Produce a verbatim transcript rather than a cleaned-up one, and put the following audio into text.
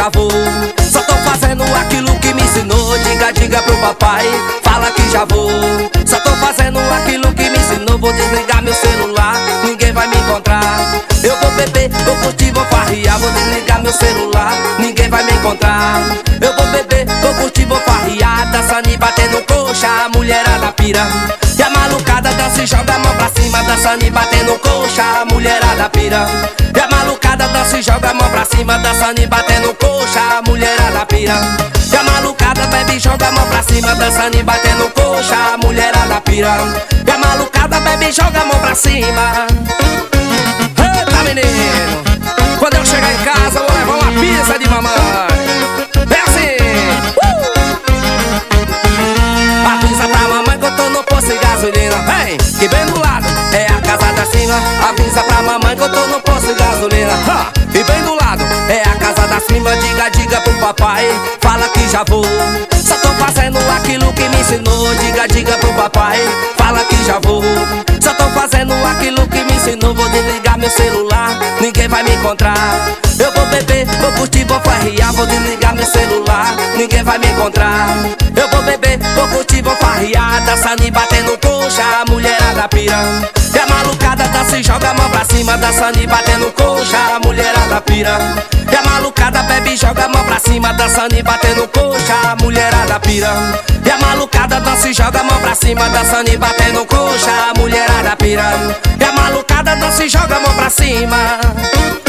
já vou. Só tô fazendo aquilo que me ensinou. Diga, diga pro papai, fala que já vou. Só tô fazendo aquilo que me ensinou. Vou desligar meu celular, ninguém vai me encontrar. Eu vou beber, vou curtir, vou farrear. Vou desligar meu celular, ninguém vai me encontrar. Eu vou beber, vou curtir, vou farrear. Dançando e batendo coxa, a mulherada pira. E a malucada dança e joga a mão pra cima. Dançando e batendo coxa, a mulherada pira. E a malucada dança e joga a mão pra cima. Dançando e batendo coxa, a mulherada pira. E a malucada bebe e joga a mão pra cima. Dançando e batendo coxa, a mulherada pira. E a malucada bebe e joga a mão pra cima. Eita, menino, quando eu chegar em casa eu vou levar uma pizza de mamãe. É assim, uh! Avisa pra mamãe que eu tô no posto de gasolina. Vem, que bem do lado é a casa da cima. Avisa pra mamãe que eu tô no posto de gasolina. Ha! E bem do lado é a casa da cima. Diga, diga pro papai, fala que já vou. Só tô fazendo aquilo que me ensinou. Diga, diga pro papai, fala que já vou. Só tô fazendo aquilo que me ensinou. Vou desligar meu celular, ninguém vai me encontrar. Eu vou beber, vou curtir, vou farrear. Vou desligar meu celular, ninguém vai me encontrar. Eu vou beber, vou curtir, vou farrear. Dançando e batendo coxa, a mulherada pira. E a malucada dança e joga a mão pra cima. Dançando e batendo coxa, a mulherada pira. E a malucada bebe e joga a mão pra cima. Dançando e batendo coxa, a mulherada pira. E a malucada dança e joga a mão pra cima. Dançando e batendo coxa, a mulherada pira. E a malucada dança e joga a mão pra cima.